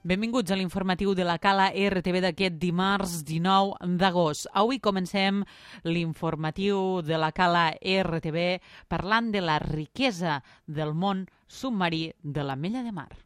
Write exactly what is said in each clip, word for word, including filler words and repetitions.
Benvinguts a l'informatiu de la Cala R T V d'aquest dimarts dinou d'agost. Avui comencem l'informatiu de la Cala R T V parlant de la riquesa del món submarí de l'Ametlla de Mar.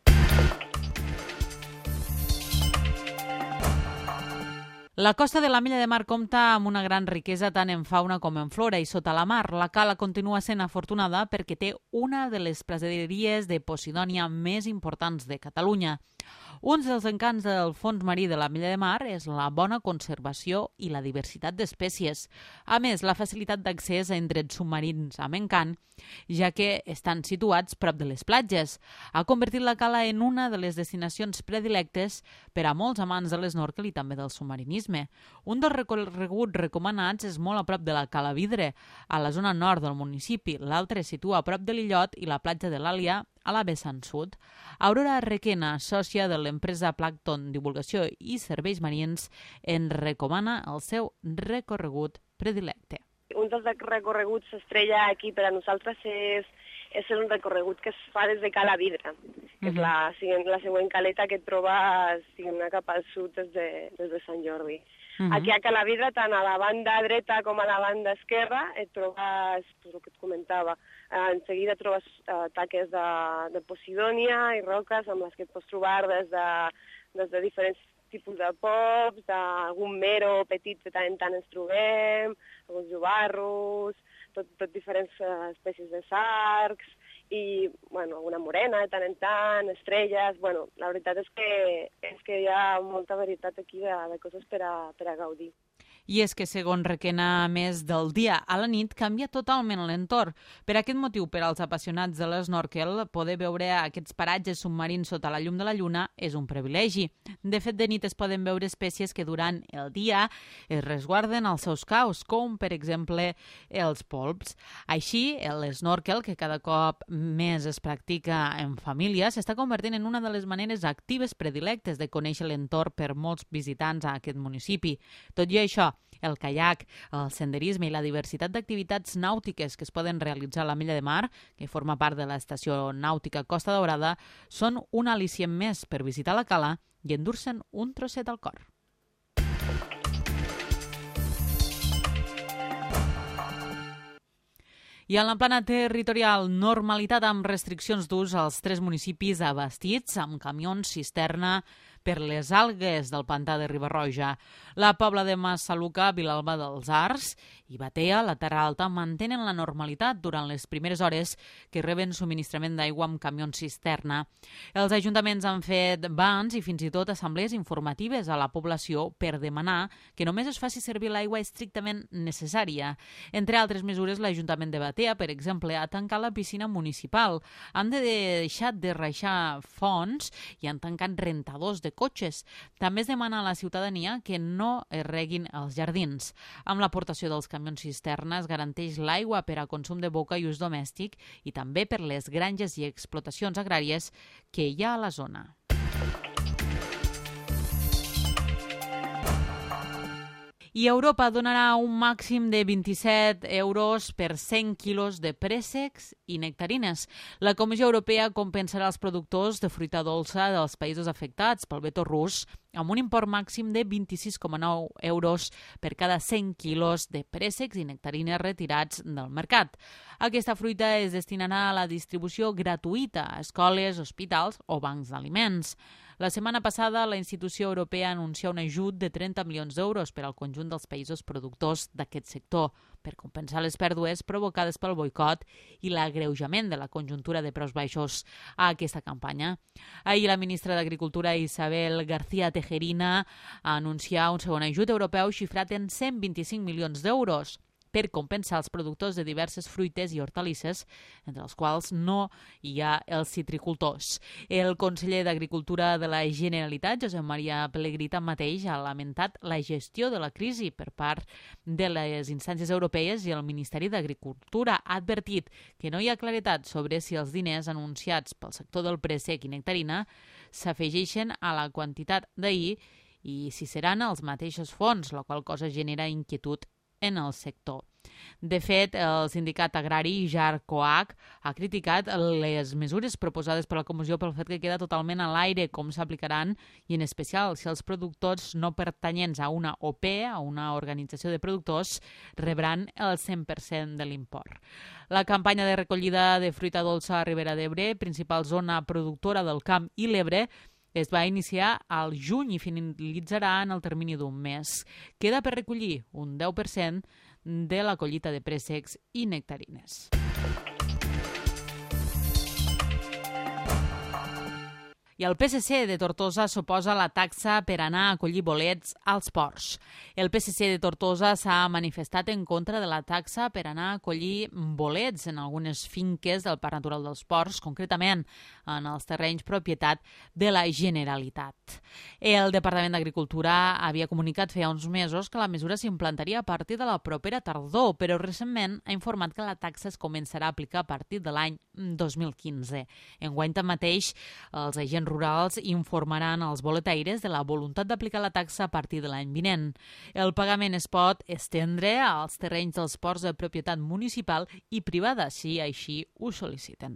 La costa de l'Ametlla de Mar compta amb una gran riquesa tant en fauna com en flora i sota la mar. La cala continua sent afortunada perquè té una de les praderies de Posidònia més importants de Catalunya. Un dels encants del fons marí de l'Ametlla de Mar és la bona conservació i la diversitat d'espècies. A més, la facilitat d'accés a indrets submarins amb encant, ja que estan situats prop de les platges. Ha convertit la cala en una de les destinacions predilectes per a molts amants de l'esnorkel i també del submarinisme. Un dels recorreguts recomanats és molt a prop de la Cala Vidre, a la zona nord del municipi. L'altre es situa a prop de l'Illot i la platja de l'Àlia, a la vessant sud. Aurora Requena, sòcia de l'empresa Plàncton Divulgació i Serveis Marins, en recomana el seu recorregut predilecte. Un dels recorreguts estrella aquí per a nosaltres és, és un recorregut que es fa des de Cala Vidre, que és la, la següent caleta que et trobes cap al sud des de, des de Sant Jordi. Uh -huh. Aquí a Cala Vidre, tant a la banda dreta com a la banda esquerra, et trobes, el que et comentava, en seguida trobes uh, taques de, de Posidònia i roques amb les que et pots trobar des de, des de diferents tipus de pops, d'algun mero petit que tant en tant ens trobem, alguns llobarros, tot, tot diferents uh, espècies de sargs, i, bueno, alguna morena de tant en tant, estrelles. Bueno, la veritat és que, és que hi ha molta varietat aquí de, de coses per a, per a gaudir. I és que, segons Requena, a més del dia a la nit, canvia totalment l'entorn. Per aquest motiu, per als apassionats de l'esnorkel, poder veure aquests paratges submarins sota la llum de la lluna és un privilegi. De fet, de nit es poden veure espècies que durant el dia es resguarden als seus caus, com, per exemple, els polps. Així, l'esnorkel, que cada cop més es practica en família, s'està convertint en una de les maneres actives predilectes de conèixer l'entorn per molts visitants a aquest municipi. Tot i això, el caiac, el senderisme i la diversitat d'activitats nàutiques que es poden realitzar a l'Ametlla de Mar, que forma part de l'estació nàutica Costa Daurada, són un al·licient més per visitar la cala i endur-se'n un trosset al cor. I en la plana territorial, normalitat amb restriccions d'ús als tres municipis abastits amb camions cisterna per les algues del pantà de Riba-roja. La Pobla de Massaluca, Vilalba dels Arcs i Batea, la Terra Alta, mantenen la normalitat durant les primeres hores que reben subministrament d'aigua amb camions cisterna. Els ajuntaments han fet bans i fins i tot assemblees informatives a la població per demanar que només es faci servir l'aigua estrictament necessària. Entre altres mesures, l'Ajuntament de Batea, per exemple, ha tancat la piscina municipal. Han de deixar de reixar fonts i han tancat rentadors de cotxes. També es demana a la ciutadania que no es reguin els jardins. Amb l'aportació dels camions cisterna es garanteix l'aigua per a consum de boca i ús domèstic i també per les granges i explotacions agràries que hi ha a la zona. I Europa donarà un màxim de vint-i-set euros per cent quilos de préssecs i nectarines. La Comissió Europea compensarà els productors de fruita dolça dels països afectats pel veto rus amb un import màxim de vint-i-sis coma nou euros per cada cent quilos de préssecs i nectarines retirats del mercat. Aquesta fruita es destinarà a la distribució gratuïta a escoles, hospitals o bancs d'aliments. La setmana passada, la institució europea anuncia un ajut de trenta milions d'euros per al conjunt dels països productors d'aquest sector per compensar les pèrdues provocades pel boicot i l'agreujament de la conjuntura de preus baixos a aquesta campanya. Ahir, la ministra d'Agricultura, Isabel García Tejerina, ha anunciat un segon ajut europeu xifrat en cent vint-i-cinc milions d'euros per compensar els productors de diverses fruites i hortalisses, entre els quals no hi ha els citricultors. El conseller d'Agricultura de la Generalitat, Josep Maria Pelegrí, tanmateix ha lamentat la gestió de la crisi per part de les instàncies europees i el Ministeri d'Agricultura. Ha advertit que no hi ha claretat sobre si els diners anunciats pel sector del préssec i nectarina s'afegeixen a la quantitat d'ahir i si seran els mateixos fons, la qual cosa genera inquietud en el sector. De fet, el sindicat agrari JARCOAC ha criticat les mesures proposades per la comissió pel fet que queda totalment a l'aire com s'aplicaran i, en especial, si els productors no pertanyents a una O P, a una organització de productors, rebran el cent per cent de l'import. La campanya de recollida de fruita dolça a Ribera d'Ebre, principal zona productora del Camp i l'Ebre, es va iniciar al juny i finalitzarà en el termini d'un mes. Queda per recollir un deu per cent de la collita de préssecs i nectarines. I el P S C de Tortosa s'oposa a la taxa per anar a collir bolets als ports. El P S C de Tortosa s'ha manifestat en contra de la taxa per anar a collir bolets en algunes finques del Parc Natural dels Ports, concretament en els terrenys propietat de la Generalitat. El Departament d'Agricultura havia comunicat feia uns mesos que la mesura s'implantaria a partir de la propera tardor, però recentment ha informat que la taxa es començarà a aplicar a partir de l'any dos mil quinze. Enguany, tanmateix, els agents rurals informaran als boletaires de la voluntat d'aplicar la taxa a partir de l'any vinent. El pagament es pot estendre als terrenys dels ports de propietat municipal i privada, si així ho sol·liciten.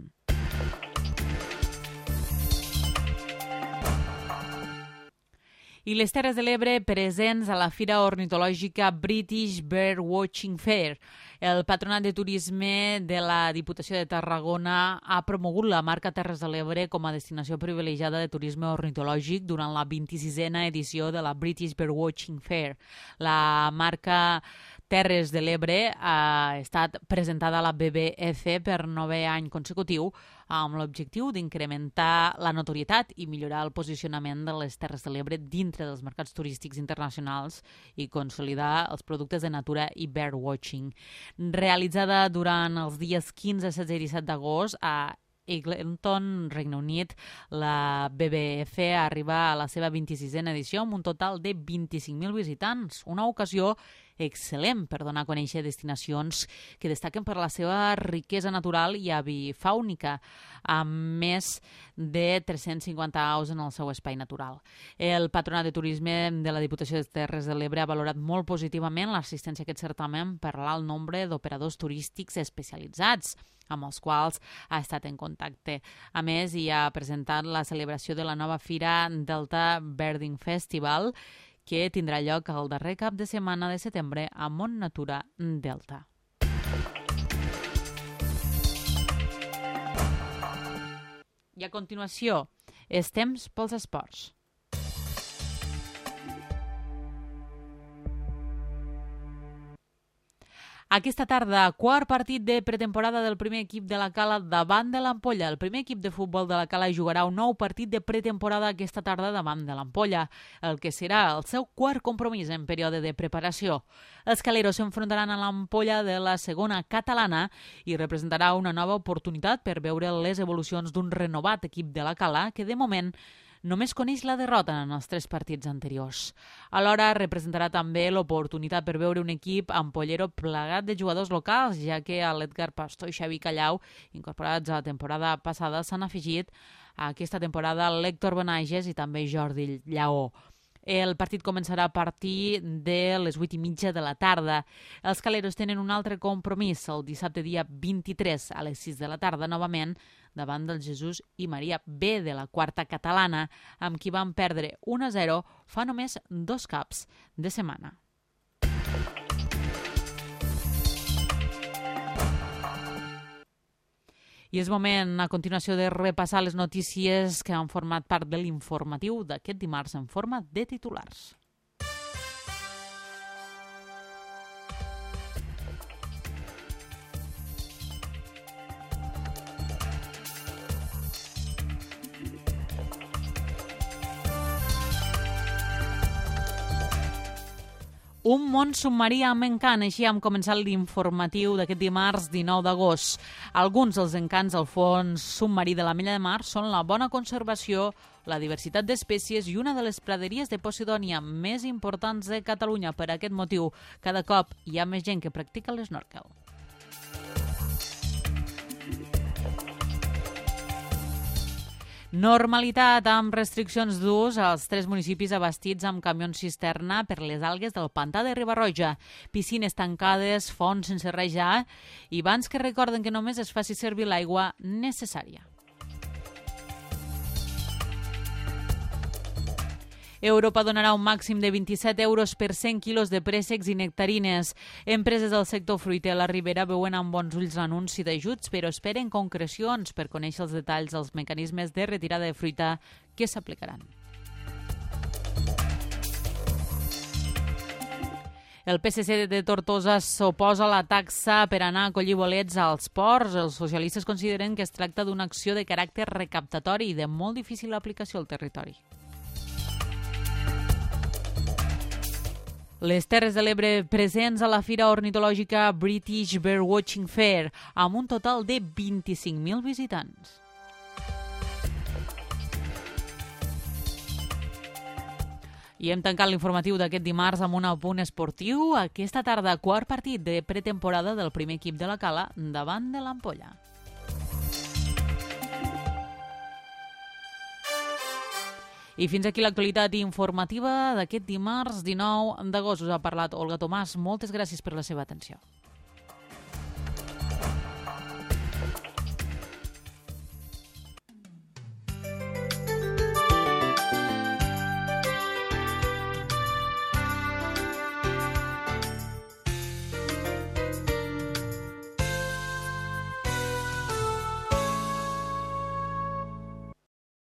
I les Terres de l'Ebre presents a la Fira Ornitològica British Birdwatching Fair. El Patronat de Turisme de la Diputació de Tarragona ha promogut la marca Terres de l'Ebre com a destinació privilegiada de turisme ornitològic durant la vint-i-sisena edició de la British Birdwatching Fair. La marca Terres de l'Ebre ha estat presentada a la B B F per novè any consecutiu amb l'objectiu d'incrementar la notorietat i millorar el posicionament de les Terres de l'Ebre dintre dels mercats turístics internacionals i consolidar els productes de natura i birdwatching. Realitzada durant els dies quinze, setze i disset d'agost a Eglinton, Regne Unit, la B B F arriba a la seva vint-i-sisena edició amb un total de vint-i-cinc mil visitants, una ocasió excel·lent per donar a conèixer destinacions que destaquen per la seva riquesa natural i avifàunica, amb més de tres-cents cinquanta aus en el seu espai natural. El Patronat de Turisme de la Diputació de Terres de l'Ebre ha valorat molt positivament l'assistència a aquest certamen per l'alt nombre d'operadors turístics especialitzats, amb els quals ha estat en contacte. A més, hi ha presentat la celebració de la nova Fira Delta Birding Festival, que tindrà lloc el darrer cap de setmana de setembre a Mont Natura Delta. I a continuació, és temps pels esports. Aquesta tarda, quart partit de pretemporada del primer equip de la Cala davant de l'Ampolla. El primer equip de futbol de la Cala jugarà un nou partit de pretemporada aquesta tarda davant de l'Ampolla, el que serà el seu quart compromís en període de preparació. Els caleros s'enfrontaran a l'Ampolla de la segona catalana i representarà una nova oportunitat per veure les evolucions d'un renovat equip de la Cala que, de moment, només coneix la derrota en els tres partits anteriors. Alhora, representarà també l'oportunitat per veure un equip ampollero plegat de jugadors locals, ja que a l'Edgar Pastor i Xavi Callau, incorporats a la temporada passada, s'han afegit a aquesta temporada l'Héctor Benages i també Jordi Lleó. El partit començarà a partir de les vuit i mitja de la tarda. Els caleros tenen un altre compromís el dissabte dia vint-i-tres a les sis de la tarda, novament, davant del Jesús i Maria B de la quarta catalana, amb qui van perdre un a zero fa només dos caps de setmana. I és moment, a continuació, de repassar les notícies que han format part de l'informatiu d'aquest dimarts en forma de titulars. Un món submarí amb encant, així hem començat l'informatiu d'aquest dimarts dinou d'agost. Alguns dels encants al fons submarí de la Mella de Mar són la bona conservació, la diversitat d'espècies i una de les praderies de Posidònia més importants de Catalunya. Per aquest motiu, cada cop hi ha més gent que practica l'esnorkel. Normalitat amb restriccions d'ús als tres municipis abastits amb camions cisterna per les algues del pantà de Riba-roja. Piscines tancades, fonts sense rejar i bans que recorden que només es faci servir l'aigua necessària. Europa donarà un màxim de vint-i-set euros per cent quilos de préssecs i nectarines. Empreses del sector fruiter a la Ribera veuen amb bons ulls l'anunci d'ajuts, però esperen concrecions per conèixer els detalls dels mecanismes de retirada de fruita que s'aplicaran. El P S C de Tortosa s'oposa a la taxa per anar a collir bolets als ports. Els socialistes consideren que es tracta d'una acció de caràcter recaptatori i de molt difícil aplicació al territori. Les Terres de l'Ebre presents a la Fira Ornitològica British Birdwatching Fair, amb un total de vint-i-cinc mil visitants. I hem tancat l'informatiu d'aquest dimarts amb un apunt esportiu. Aquesta tarda, quart partit de pretemporada del primer equip de la Cala davant de l'Ampolla. I fins aquí l'actualitat informativa d'aquest dimarts dinou d'agost. Us ha parlat Olga Tomàs. Moltes gràcies per la seva atenció.